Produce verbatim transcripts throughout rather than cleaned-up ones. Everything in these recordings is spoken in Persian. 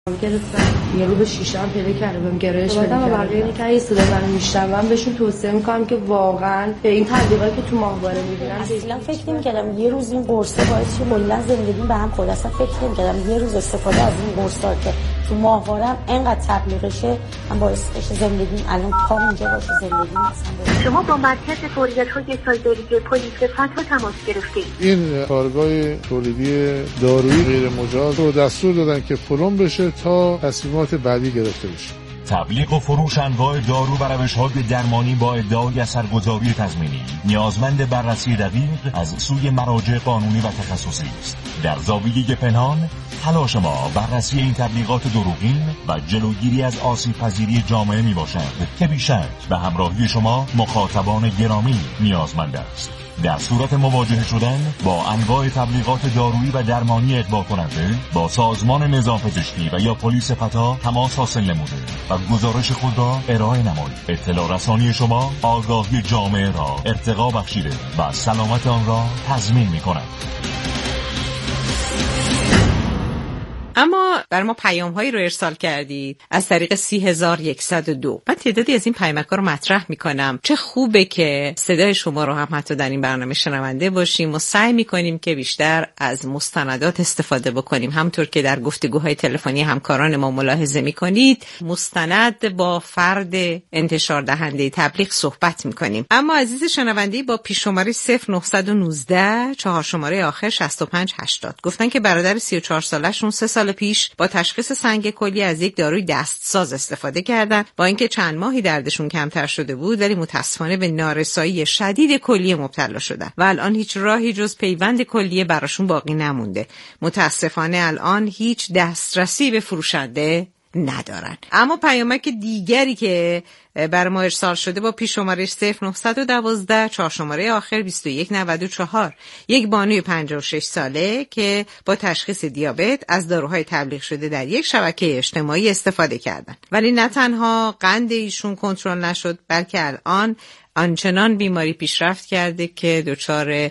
گرفتن یه رو به شیشه هم پیدا کردم گرایش پیدا کردم و بقیه اینی که این صدا من میشنوم بهشون توصیه میکنم که واقعا به این تبلیغاتی که تو ماهواره میبینن اصلا فکر نمی‌کردم یه روز این قرصه باعث شه کلا زندگیم به هم خورد. اصلا فکر نمی‌کردم یه روز استفاده از این قرصا که تو ماهوارم انقدر تبلیغشه من باعث بشه زندگیم الان پام اینجا باشه زندگیم اصلا. شما با مرکز فوریت‌های سایبری پلیس فتح تماس گرفتید. این کارگاه تولیدی دارویی غیر مجاز رو دستور دادن که فلان بشه تا تصمیمات بعدی گرفته بشه. تبلیغ و فروش انواع دارو و روش‌های درمانی با ادعای اثرگذاری تضمینی نیازمند بررسی دقیق از سوی مراجع قانونی و تخصصی است. در زاویه پنهان تلاش ما بررسی این تبلیغات دروغین و جلوگیری از آسیب‌پذیری جامعه میباشد که بیشک به همراهی شما مخاطبان گرامی نیازمند است. در صورت مواجهه شدن با انواع تبلیغات دارویی و درمانی اغوا کننده با سازمان نظام پزشکی و یا پلیس فتا تماس حاصل نموده و گزارش خود را ارائه نمایید. اطلاع رسانی شما آگاهی جامعه را ارتقا بخشیده و سلامت آن را تضمین می‌کند. اما بر ما پیام‌هایی رو ارسال کردید از طریق سی هزار و صد و دو. من تعدادی از این پیامک‌ها رو مطرح می‌کنم. چه خوبه که صدای شما رو هم حتی در این برنامه شنونده باشیم و سعی می‌کنیم که بیشتر از مستندات استفاده بکنیم. همونطور که در گفتگوهای تلفنی همکاران ما ملاحظه می‌کنید، مستند با فرد انتشار دهنده تبلیغ صحبت می‌کنیم. اما عزیز شنونده با پیش شماره صفر نه یک نه چهار شماره آخر شصت و پنج هشتاد گفتن که برادر سی و چهار ساله‌شون سه سال پیش با تشخیص سنگ کلی از یک داروی دستساز استفاده کردن، با اینکه چند ماهی دردشون کمتر شده بود ولی متاسفانه به نارسایی شدید کلیه مبتلا شدن و الان هیچ راهی جز پیوند کلیه براشون باقی نمونده. متاسفانه الان هیچ دسترسی به فروشنده ندارن. اما پیامک دیگری که بر ما ارسال شده با پیش شماره صفر نه یک دو چهار شماره آخر بیست و یک نود و چهار، یک بانوی پنجاه و شش ساله که با تشخیص دیابت از داروهای تبلیغ شده در یک شبکه اجتماعی استفاده کردند، ولی نه تنها قند ایشون کنترل نشد بلکه الان آنچنان بیماری پیشرفت کرده که دچار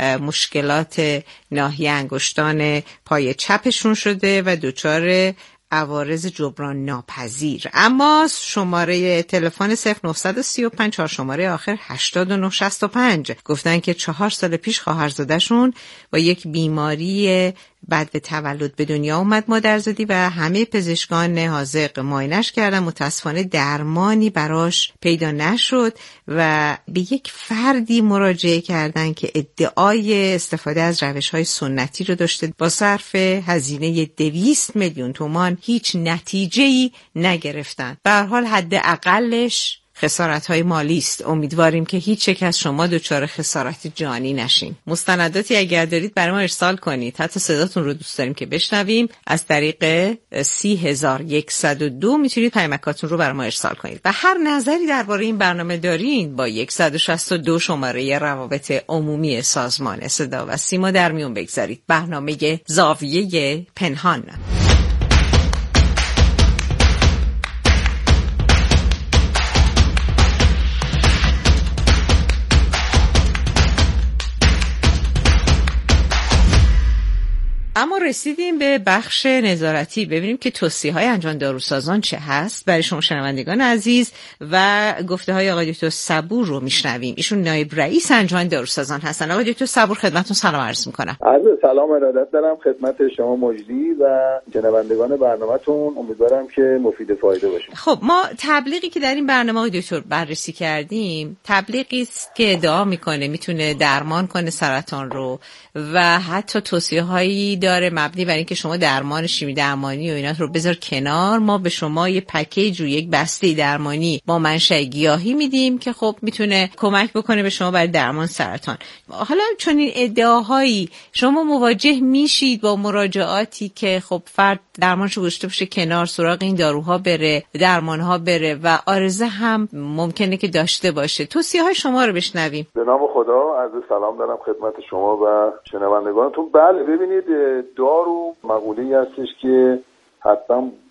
مشکلات ناحیه انگشتان پای چپشون شده و دچار عوارض جبران ناپذیر. اما شماره تلفن صفر نه سه پنج چهار شماره آخر هشتاد و نه شصت و پنج گفتن که چهار سال پیش خواهرزاده‌شون با یک بیماری بعد به تولد به دنیا اومد مادرزادی و همه پزشکان حاذق معاینش کردن، متاسفانه درمانی براش پیدا نشد و به یک فردی مراجعه کردن که ادعای استفاده از روش‌های سنتی رو داشته. با صرف هزینه دویست میلیون تومان هیچ نتیجه‌ای نگرفتن. به هر حال حداقلش خسارت‌های مالی است. امیدواریم که هیچ یک از شما دچار خسارت جانی نشین. مستنداتی اگر دارید برای ما ارسال کنید. حتی صداتون رو دوست داریم که بشنویم. از طریق سی هزار و صد و دو میتونید پیامکاتون رو برای ما ارسال کنید. و هر نظری درباره این برنامه دارین با صد و شصت و دو شماره روابط عمومی سازمان صدا و سیما در میون بگذارید. برنامه زاویه پنهان. اما رسیدیم به بخش نظارتی، ببینیم که توصیه‌های انجمن داروسازان چه هست برای شما شنوندگان عزیز و گفته‌های آقای دکتر صبور رو میشنویم. ایشون نایب رئیس انجمن داروسازان هستن. آقای دکتر صبور خدمتتون سلام عرض می‌کنم. عرض سلام ارادت دارم خدمت شما مجری و شنوندگان برنامه‌تون. امیدوارم که مفید فایده باشه. خب ما تبلیغی که در این برنامه آقای دکتر بررسی کردیم تبلیغی است که ادعا می‌کنه میتونه درمان کنه سرطان رو و حتی توصیه‌هایی داره مبنی بر اینکه شما درمان شیمی درمانی و اینا رو بذار کنار، ما به شما یه پکیج و یک بسته درمانی با منشأ گیاهی میدیم که خب میتونه کمک بکنه به شما برای درمان سرطان. حالا چون این ادعاهایی شما مواجه میشید با مراجعاتی که خب فرد درمانشو گذاشته باشه کنار، سراغ این داروها بره، درمانها بره و عارضه هم ممکنه که داشته باشه. توصیه‌های شما رو بشنویم. به نام خدا عرض سلام دارم خدمت شما و شنوندگانتون. بله ببینید دارو مقوله‌ای هستش که حتما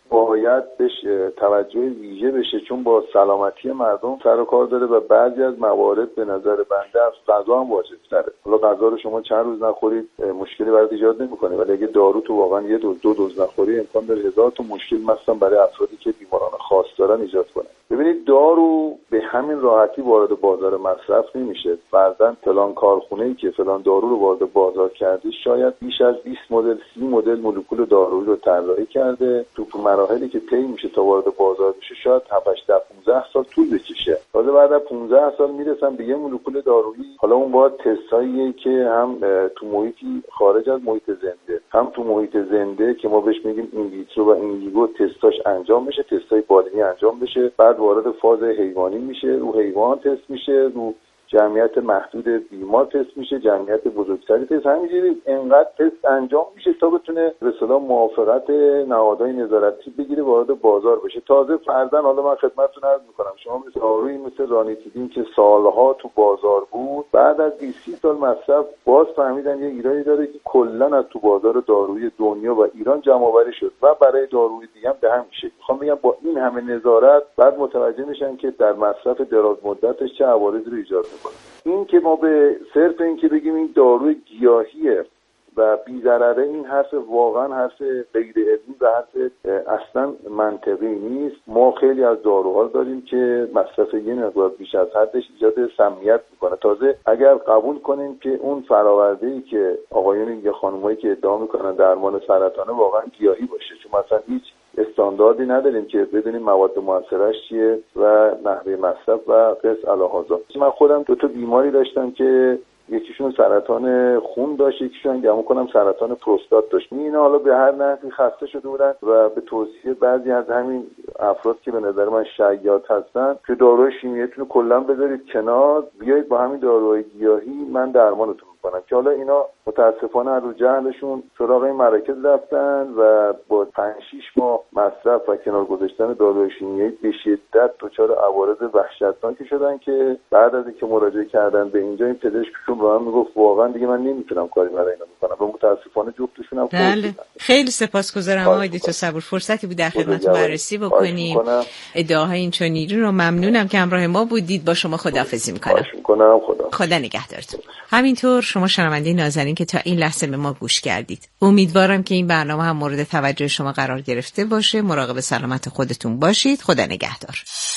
باید بهش توجه ویژه بشه، چون با سلامتی مردم سر و کار داره و بعضی از موارد به نظر بنده از غذا هم واجب تره. حالا غذا رو شما چند روز نخورید مشکلی برات ایجاد نمیکنه، ولی اگه دارو تو واقعا یه دوز دو دوز نخوری امکان داره هزار تا مشکل مثلا برای افرادی که بیماران خاص دارن ایجاد کنه. ببینید دارو به همین راحتی وارد بازار مصرف نمیشه. بعضن فلان کارخونه‌ای که فلان دارو رو وارد بازار کرده شاید بیش از بیست مدل سی مدل مولکول دارویی رو طراحی کرده، تو مراحلی که طی میشه تا وارد بازار بشه شاید هفت هشت پانزده سال طول بکشه. تازه بعد از پانزده سال میرسن به یه مولکول دارویی. حالا اون باید تستاییه که هم تو محیطی خارج از محیط زنده، هم تو محیط زنده که ما بهش میگیم این ویترو و این ویگو تستاش انجام بشه، تستای بالینی انجام بشه، بعد وارد فاز حیوانی میشه، رو حیوان تست میشه، رو جمعیت محدود بیمار تست میشه، جمعیت بزرگتری تست، همینجوری انقدر تست انجام میشه تا بتونه به اصطلاح موافقت نهادهای نظارتی بگیره وارد بازار بشه. تازه فرضاً حالا من خدمتتون عرض میکنم شما مثل دارویی مثل رانیتیدین که سالها تو بازار بود، بعد از بیست سال مصرف باز فهمیدن یه ایرادی داره که کلا از تو بازار دارویی دنیا و ایران جمع آوری شد و برای داروی دیگه هم به همین شکل. میخوام بگم با این همه نظارت بعد متوجه میشن که در مصرف دراز مدتش چه عوارضی رو ایجاد میکنه. این که ما به صرف این که بگیم این داروی گیاهیه و بی‌ضرره، این حرف واقعا حرف غیر علمی و حرف اصلا منطقی نیست. ما خیلی از داروها داریم که مصرف یه مقدار بیش از حدش ایجاد سمیت میکنه. تازه اگر قبول کنیم که اون فرآورده‌ای که آقایون یا خانمایی که ادعا میکنن درمان سرطانه واقعا گیاهی باشه، چون مثلا هیچ استانداردی نداریم که بدونیم مواد مؤثرش چیه و نحوه مصرف و قص الهازا. من خودم دو تا بیماری داشتم که یکیشون سرطان خون داشت، یکیشون گمون کنم سرطان پروستات داشت. اینا حالا به هر نحوی خسته شده بودن و به توصیه بعضی از همین افراد که به نظر من شیاد هستن که داروی شیمیاییتون رو کلا بذارید کنار، بیایید با همین داروهای گیاهی من درمانتون میکنم، که حالا اینا متاسفانه از رو جهلشون سراغ این مراکز رفتن و با پنج شش ماه مصرف و کنار گذاشتن داروهای شیمیایی به شدت دچار عوارض وحشتناکی شدن که بعد از اینکه مراجعه کردن به اینجا این پزشکشون به من میگفت واقعا دیگه من نمیتونم کاری برای اینا بکنم و متاسفانه جفتشون هم بله. خیلی سپاسگزارم آقای دکتر صبور، فرصتی بود در خدمتتون بررسی بکنیم ادعاهای این چنینی رو. ممنونم که همراه ما بودید. با شما خداحافظی میکنم. میکنم خدا. خدا نگهدارتون. همینطور شما شنونده نازنین که تا این لحظه به ما گوش کردید، امیدوارم که این برنامه هم مورد توجه شما قرار گرفته باشه. مراقب سلامت خودتون باشید. خدا نگهدار.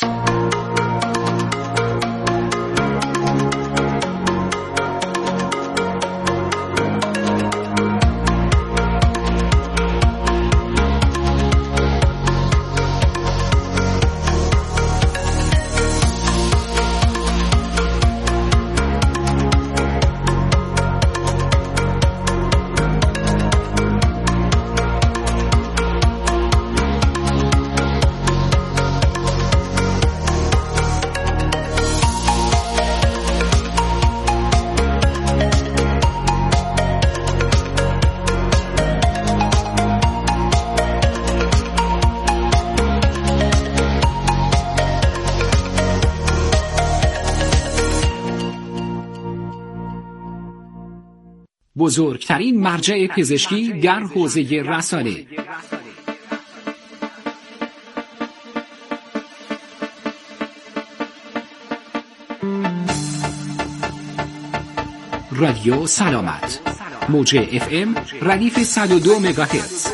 بزرگترین مرجع پزشکی در حوزه رسانه. رادیو سلامت، موج اف ام ردیف صد و دو مگاهرتز.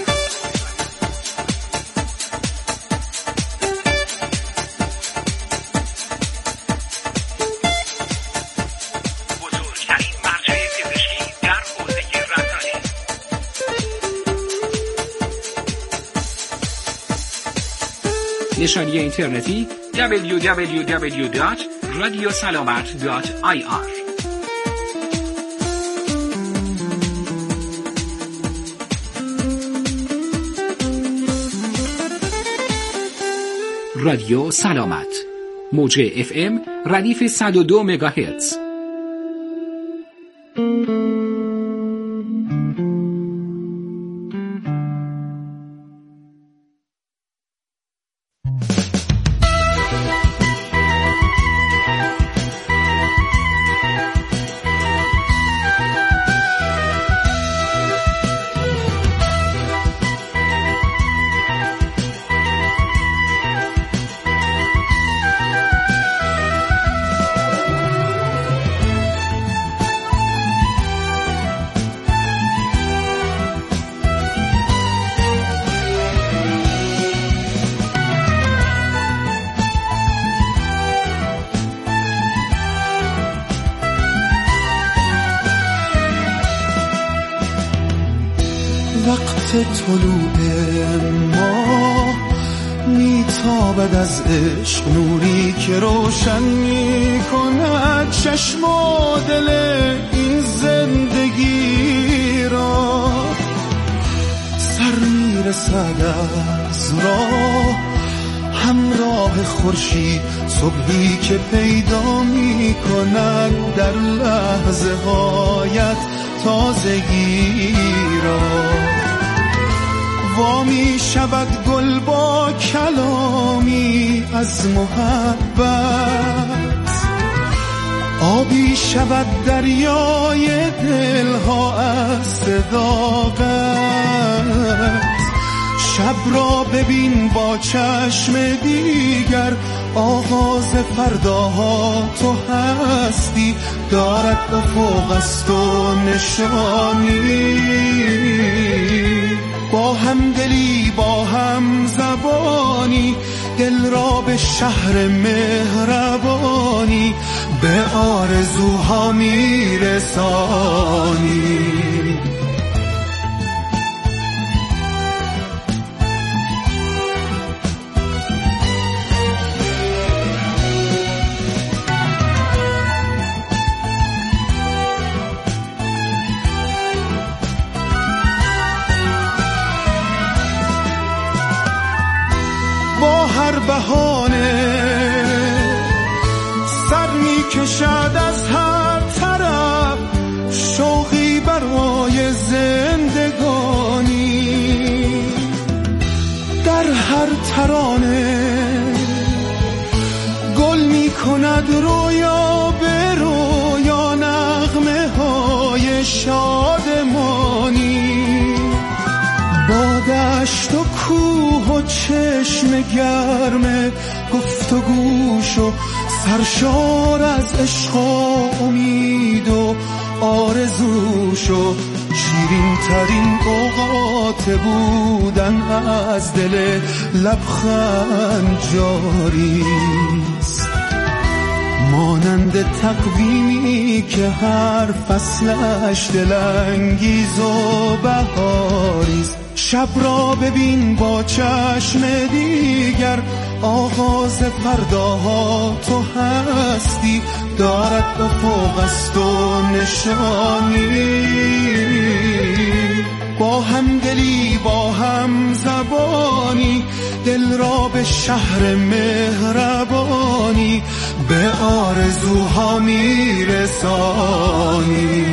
نشانی اینترنتی دبلیو دبلیو دبلیو دات رادیو سلامت دات آی آر. رادیو سلامت، موج اف ام ردیف صد و دو مگاهرتز. طلوع ماه میتابد از عشق نوری که روشن میکند چشم و دل این زندگی را. سر میرسد از راه همراه خورشید صبحی که پیدا میکند در لحظه هایت تازگی را. وامی شود گل با کلامی از محبت، آبی شود دریای دلها از صداقت. شب را ببین با چشم دیگر، آغاز فرداها تو هستی، دارد افق است و نشانی. با هم دلی با هم زبانی، دل را به شهر مهربانی، به آرزوها میرسانی. بهانه سر می کشد از هر طرف، شوقی برای زندگانی. در هر ترانه گل می کند رویا به رویا، نغمه های شادمانی. با دشت و کوه و چشم گرم گفت و گوش و سرشار از عشق و امید و آرزوش و شیرین ترین اوقات بودن از دل لبخند جاریست. مانند تقویمی که هر فصلش دلانگیز و بهاریست. شب را ببین با چشم دیگر، آغاز فرداها تو هستی، دارد افق است و نشانی. با هم دلی با هم زبانی، دل را به شهر مهربانی، به آرزوها میرسانی.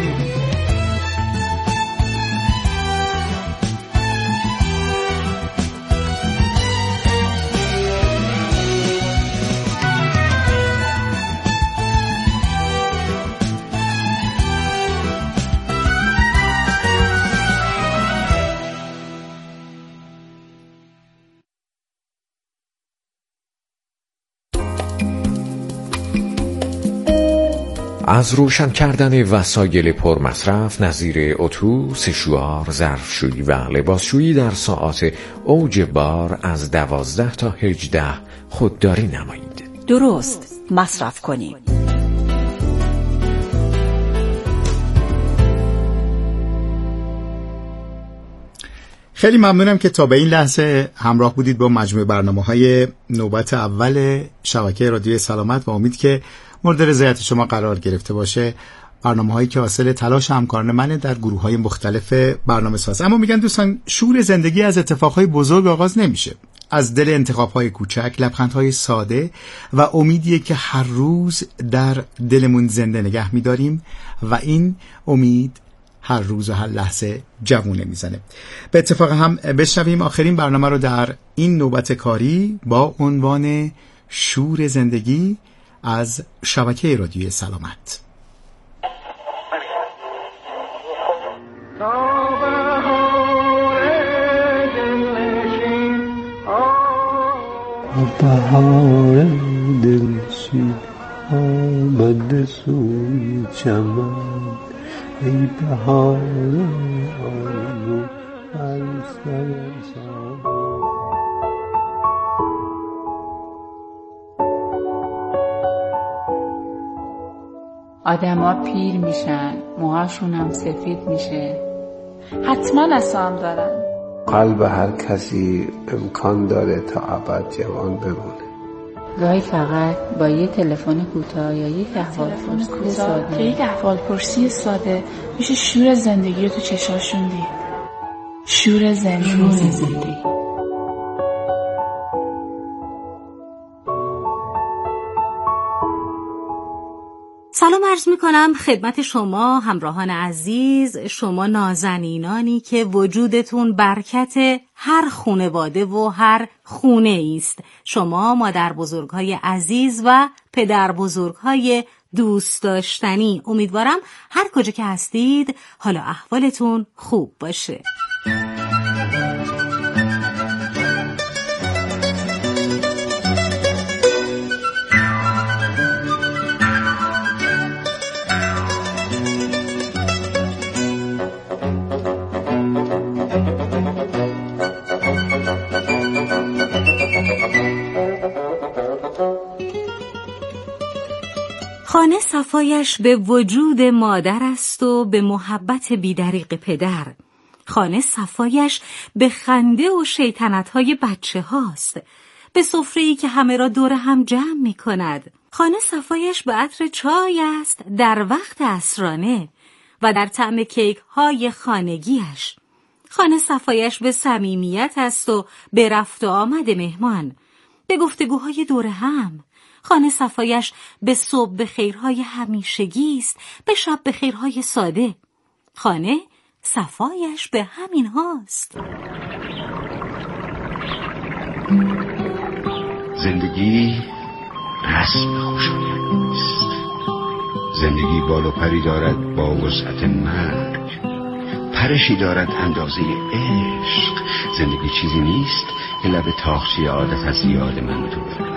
از روشن کردن وسایل پرمصرف نظیر اتو، سشوار، ظرفشویی و لباسشویی در ساعات اوج بار از دوازده تا هجده خودداری نمایید. درست مصرف کنید. خیلی ممنونم که تا به این لحظه همراه بودید با مجموعه برنامه‌های نوبت اول شبکه رادیو سلامت و امید که مورد رضایت شما قرار گرفته باشه. برنامه‌هایی که حاصل تلاش همکاران منه در گروه‌های مختلف برنامه‌ساز. اما میگن دوستان شور زندگی از اتفاقهای بزرگ آغاز نمیشه. از دل انتخاب‌های کوچک، لبخندهای ساده و امیدیه که هر روز در دلمون زنده نگه می‌داریم و این امید هر روز و هر لحظه جوونه میزنه. به اتفاق هم بشنویم آخرین برنامه رو در این نوبت کاری با عنوان شور زندگی از شبکه رادیو سلامت. بهار دلشین آمد سوی چمن، ای بهار آرزو بر سر سامان. آدما پیر میشن، موهاشون هم سفید میشه، حتما اسام دارن. قلب هر کسی امکان داره تا ابد جوان بمونه. گاهی فقط با یه تلفن کوتاه یا یک احوالپرسی ساده یک احوالپرسی ساده میشه شور زندگی رو تو چشاشون دید. شور زندگی. سلام عرض می کنم خدمت شما همراهان عزیز، شما نازنینانی که وجودتون برکت هر خانواده و هر خونه است. شما مادر بزرگهای عزیز و پدر بزرگهای دوست داشتنی. امیدوارم هر کجا که هستید حالا احوالتون خوب باشه. خانه صفایش به وجود مادر است و به محبت بیدریق پدر. خانه صفایش به خنده و شیطنت‌های بچه هاست، به سفره‌ای که همه را دور هم جمع می کند. خانه صفایش به عطر چای است در وقت عصرانه و در طعم کیک‌های خانگیش. خانه صفایش به صمیمیت است و به رفت و آمد مهمان، به گفتگوهای دور هم. خانه صفایش به صبح به خیرهای همیشگی است، به شب به خیرهای ساده. خانه صفایش به همین هاست. زندگی رسم خوشایندی است. زندگی بال و پری دارد با وسعت مرگ، پرشی دارد اندازه عشق. زندگی چیزی نیست که لب تاخچه عادت از یاد من دور.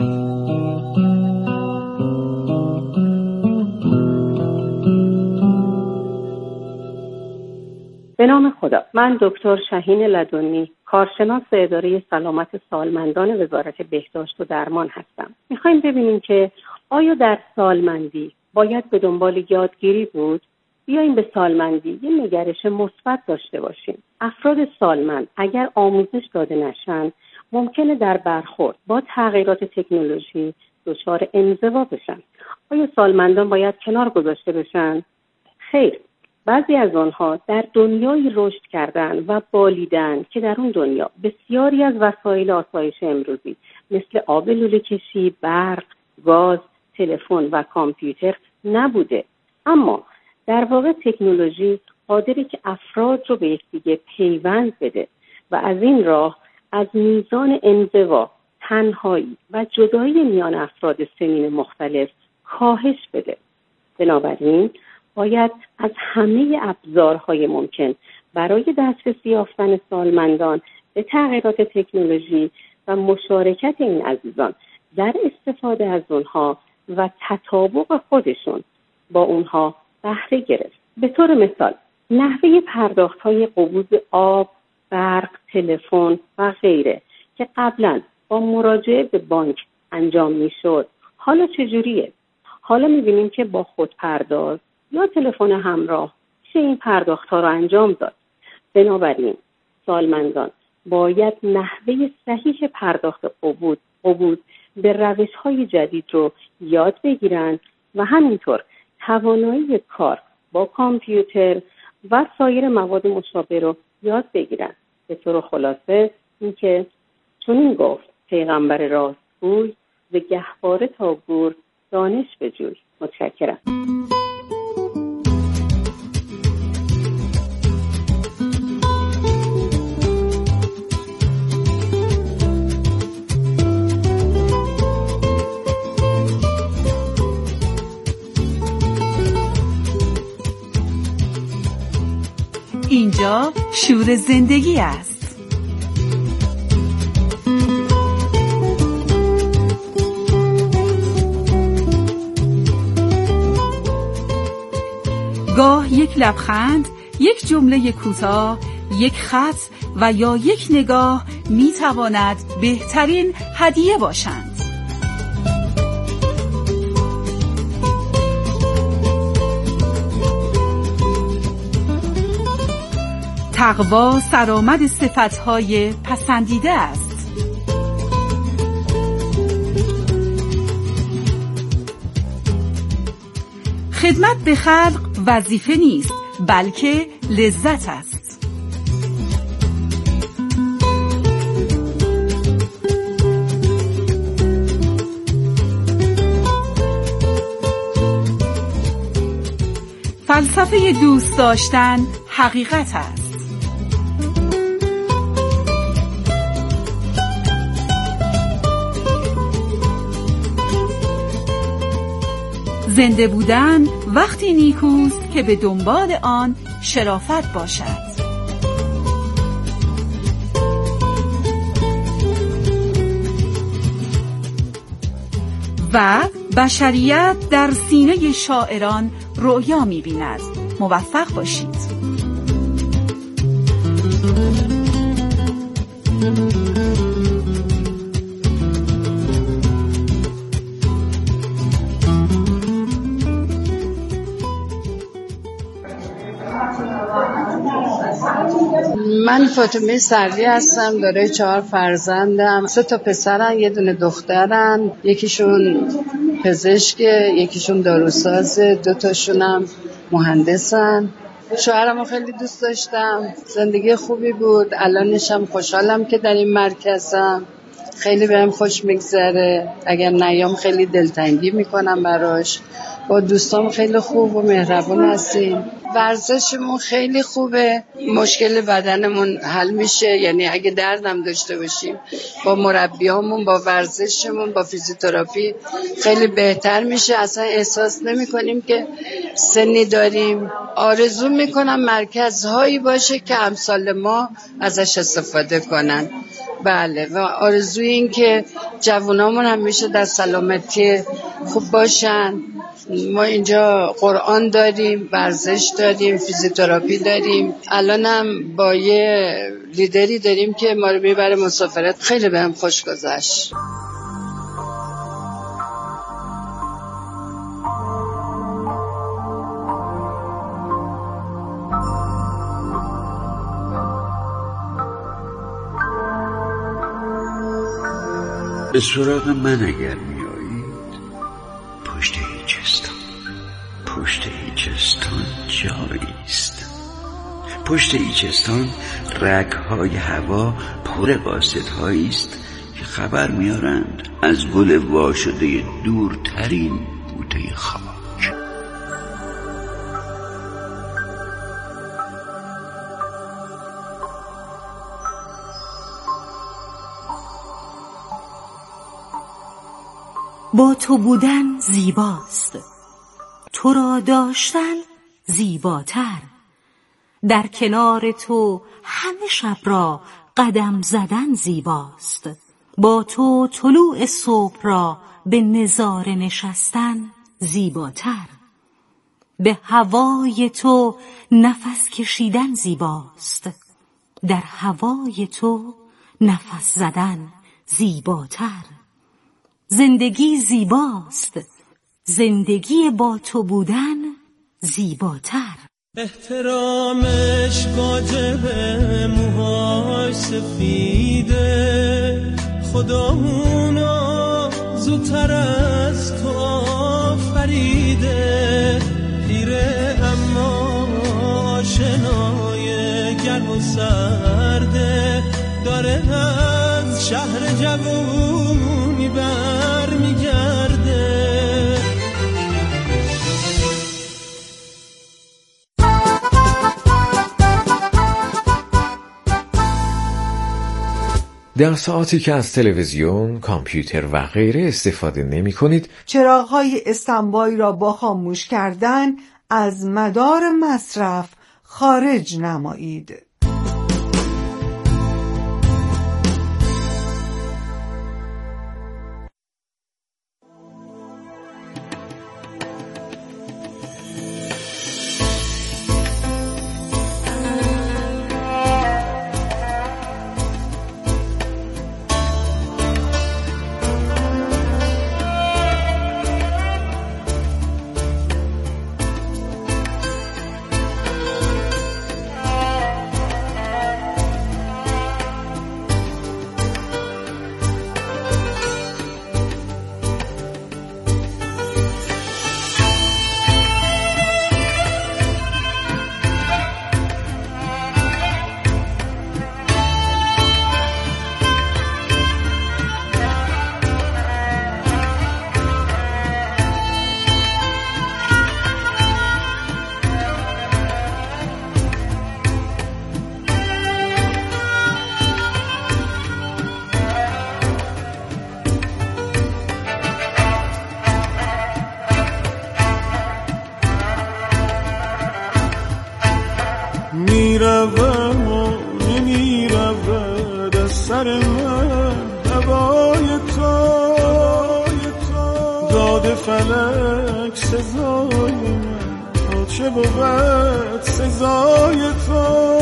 به نام خدا. من دکتر شاهین لدنی، کارشناس اداره سلامت سالمندان وزارت بهداشت و درمان هستم. میخوایم ببینیم که آیا در سالمندی باید به دنبال یادگیری بود؟ بیاییم به سالمندی یه نگرش مثبت داشته باشیم. افراد سالمند اگر آموزش داده نشن، ممکنه در برخورد با تغییرات تکنولوژی دچار انزوا بشن. آیا سالمندان باید کنار گذاشته بشن؟ خیر. بعضی از آنها در دنیایی رشد کردن و بالیدن که در اون دنیا بسیاری از وسایل آسایش امروزی مثل آب لوله کشی، برق، گاز، تلفن و کامپیوتر نبوده. اما در واقع تکنولوژی قادره که افراد رو به یکدیگه پیوند بده و از این راه از میزان انزوا، تنهایی و جدایی میان افراد سنین مختلف کاهش بده. بنابراین باید از همه ابزارهای ممکن برای دسترسی یافتن سالمندان به تغییرات تکنولوژی و مشارکت این عزیزان در استفاده از اونها و تطابق خودشون با اونها بهره گرفت. به طور مثال نحوه پرداخت‌های قبوض آب، برق، تلفن و غیره که قبلا با مراجعه به بانک انجام میشد، حالا چجوریه؟ حالا میبینیم که با خودپرداز یا تلفن همراه چه این پرداخت‌ها رو انجام داد. بنابراین سالمندان باید نحوه صحیح پرداخت قبوض قبوض به روش‌های جدید رو یاد بگیرن و همینطور توانایی کار با کامپیوتر و سایر مواد مشابه رو یاد بگیرن. به طور خلاصه اینکه چنین گفت پیغمبر راستگوی، ز گهواره تا گور دانش بجوی. متشکرم. اینجا شور زندگی است. گاه یک لبخند، یک جمله کوتاه، یک خط و یا یک نگاه می تواند بهترین هدیه باشند. تقوا سرآمد صفتهای پسندیده است. خدمت به خلق وظیفه نیست، بلکه لذت است. فلسفه دوست داشتن حقیقت است. زنده بودن وقتی نیکوست که به دنبال آن شرافت باشد. و بشریت در سینه شاعران رؤیا می‌بیند. موفق باشید. من فاطمه سروی هستم، دارای چهار فرزندم. سه تا پسرن، یه دونه دخترن. یکیشون پزشکه، یکیشون داروسازه، دو تاشونم مهندسن. شوهرمو خیلی دوست داشتم، زندگی خوبی بود. الانشم خوشحالم که در این مرکزم، خیلی بهم خوش میگذره. اگر نیام خیلی دلتنگی میکنم براش. با دوستام خیلی خوب و مهربون هستیم. ورزشمون خیلی خوبه، مشکل بدنمون حل میشه. یعنی اگه دردم داشته باشیم با مربیامون، با ورزشمون، با فیزیوتراپی خیلی بهتر میشه. اصلا احساس نمی کنیم که سنی داریم. آرزو میکنم مرکزهایی باشه که امثال ما ازش استفاده کنن. بله، و آرزوی این که جوانامون همیشه در سلامتی خوب باشن. ما اینجا قرآن داریم، ورزش داریم، فیزیوتراپی داریم. الانم با یه لیدری داریم که ما رو میبره مسافرت. خیلی بهم خوش گذشت. به سراغ من اگر می آیید، پشت هیچستان، پشت هیچستان جاییست. پشت هیچستان رگهای هوا پر قاصدهایی است که خبر میارند از گل واشده دورترین بوته خاک. با تو بودن زیباست، تو را داشتن زیباتر. در کنار تو همه شب را قدم زدن زیباست. با تو طلوع صبح را به نظاره نشستن زیباتر. به هوای تو نفس کشیدن زیباست. در هوای تو نفس زدن زیباتر. زندگی زیباست، زندگی با تو بودن زیباتر. احترامش واجبه، موهاش سفیده، خدا اونو زودتر از تو آفریده. پیره اما آشنای گرم و سرده، داره از شهر جوونی بر میگرده. در ساعتی که از تلویزیون، کامپیوتر و غیره استفاده نمی کنید، چراغ‌های استنبایی را با خاموش کردن از مدار مصرف خارج نمایید. فلک سزای من تا چه بود سزای تو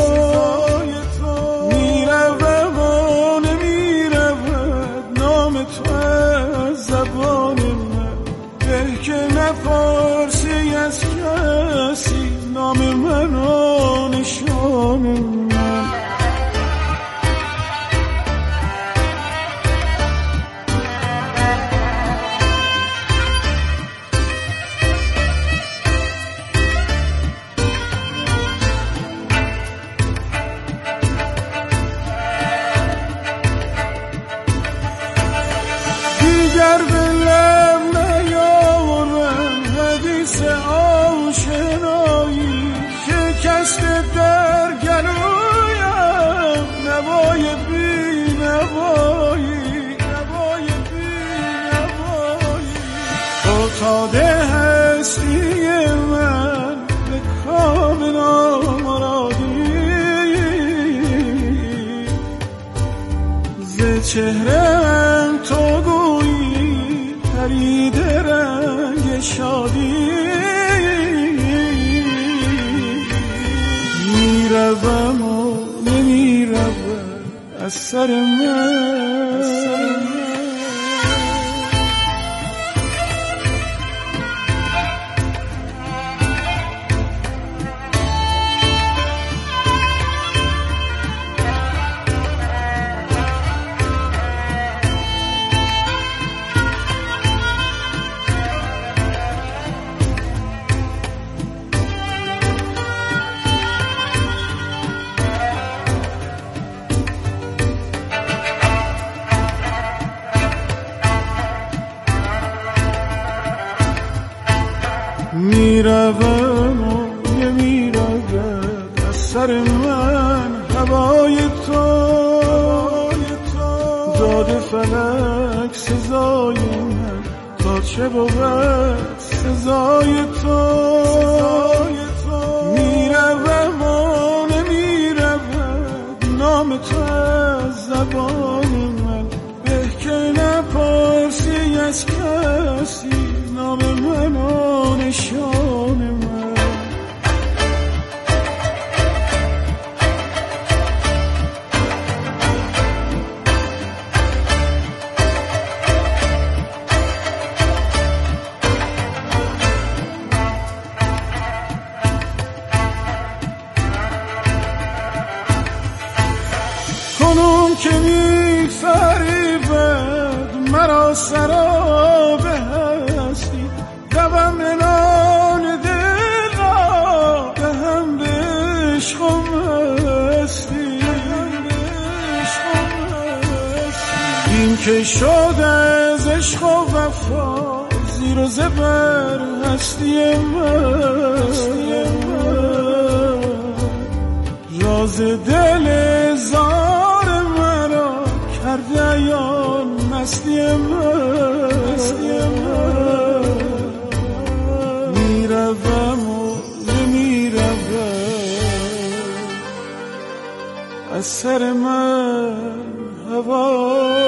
میروم و نمیرود نام تو از زبان من به که نپرسی از کسی نام من و نشان من دیگر به لب نیاورم حدیث آشنایی که کسب در گلویم نوای بی نوایی نوای بی نوایی فتاده هستی من به کام نامرادی ز چهرم تو گویی پرید رنگ شادی میروم و نمیروم از سر من میروم و نمیرود از سر من هوای تو داد فلک سزای من تا چه بود سزای تو میروم و نمیرود نام تو از زبان من به که نپرسی از کسی نام من و نشان من کنون که می فریبد مرا سراب هستی دوم نان دل را دهم به عشق و مستی این که شد از عشق و وفا زیر و زبر هستی من راز دل زار مرا کرده عیان مستی من میروم و نمیروم از سر من هوا